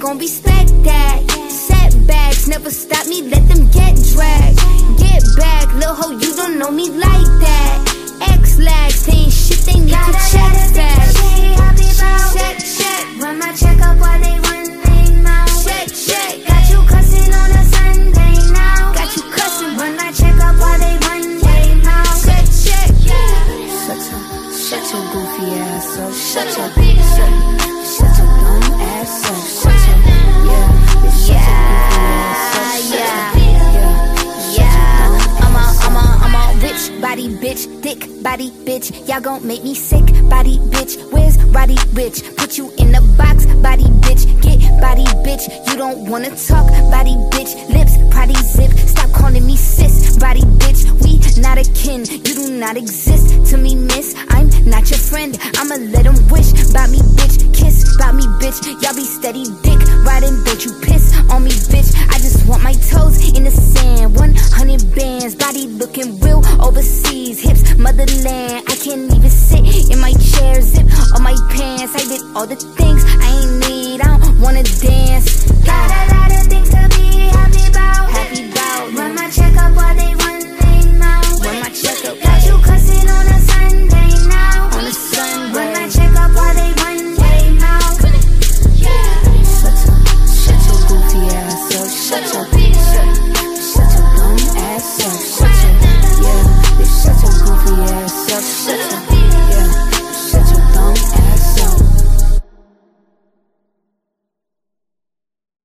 gon' respect that. Setbacks never stop me, let them get dragged. Get back, lil' ho, you don't know me like that. X-lags, they ain't shit, they need to check that. Check, run my check up while they run their mouth. Check, got you cussing on a Sunday now. Got you cussing, run my check up while they run their mouth. Check, shut your goofy ass up. Shut your dumb ass up. Shut your goofy ass up. I'm a rich body bitch, thick body bitch. Y'all gon' make me sick, body bitch. Where's Roddy Rich? Put you in the box, body bitch. Get body bitch. You don't wanna talk, body bitch. Lips, potty zip. Stop calling me sis, body bitch. We not a kin. You do not exist to me, miss. I'm not your friend. I'ma let them wish about me, bitch. Kiss about me, bitch. Y'all be steady dick riding, don't you piss on me, bitch. I just want my toes in the sand. 100 bands, body looking real overseas. Hips, motherland. I can't even sit in my chair. Zip on my pants. I did all the things I ain't need. I don't wanna dance. Got a lot of things to be